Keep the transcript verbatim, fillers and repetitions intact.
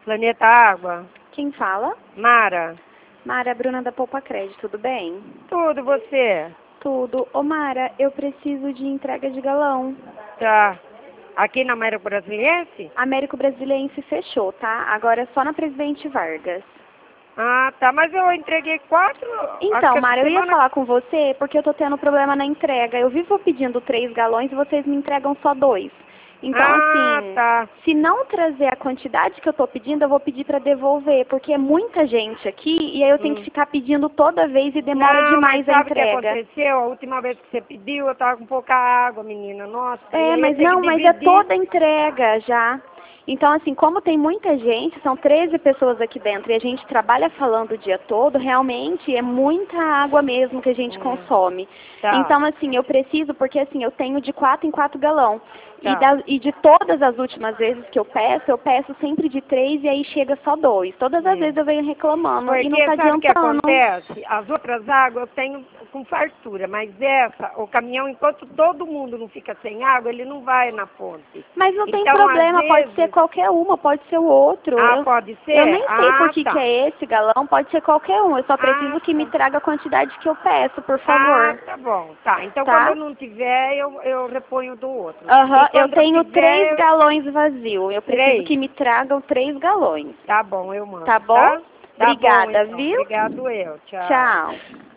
Planeta Água. Quem fala? Mara. Mara, Bruna da Poupa Crédito, tudo bem? Tudo, você? Tudo. Ô Mara, eu preciso de entrega de galão. Tá. Aqui na Américo Brasiliense? Américo Brasiliense fechou, tá? Agora é só na Presidente Vargas. Ah, tá. Mas eu entreguei quatro... Então, acho que Mara, eu ia semana... falar com você porque eu tô tendo problema na entrega. Eu vivo pedindo três galões e vocês me entregam só dois. Então, ah, assim, tá. se não trazer a quantidade que eu tô pedindo, eu vou pedir para devolver, porque é muita gente aqui e aí eu tenho Hum. que ficar pedindo toda vez e demora Não, demais mas a sabe o que entrega. aconteceu? A última vez que você pediu, eu tava com pouca água, menina. Nossa, e É, aí eu mas tenho não, que mas é dividir. toda a entrega já. Então, assim, como tem muita gente, são treze pessoas aqui dentro e a gente trabalha falando o dia todo, realmente é muita água mesmo que a gente Hum. consome. Tá. Então, assim, eu preciso, porque assim, eu tenho de quatro em quatro galão. Tá. E, das, e de todas as últimas vezes que eu peço, eu peço sempre de três e aí chega só dois. Todas as É. vezes eu venho reclamando e não Porque tá sabe o que adiantando. acontece? As outras águas eu tenho com fartura, mas essa, o caminhão, enquanto todo mundo não fica sem água, ele não vai na fonte. Mas não tem Então, problema, às pode vezes... ser qualquer uma, pode ser o outro. Ah, eu, pode ser? eu nem sei por Ah, que, tá. que é esse galão, pode ser qualquer um. Eu só preciso Ah, que me tá. traga a quantidade que eu peço, por Ah, favor. tá bom. Tá, então quando Tá? eu não tiver, eu, eu reponho do outro. Aham, E eu quando eu tenho tiver, três eu... galões vazios. Eu preciso Três? que me tragam três galões. Tá bom, eu mando, Tá bom? tá? Tá bom, Obrigada, então. viu? Obrigado eu. Tchau. Tchau.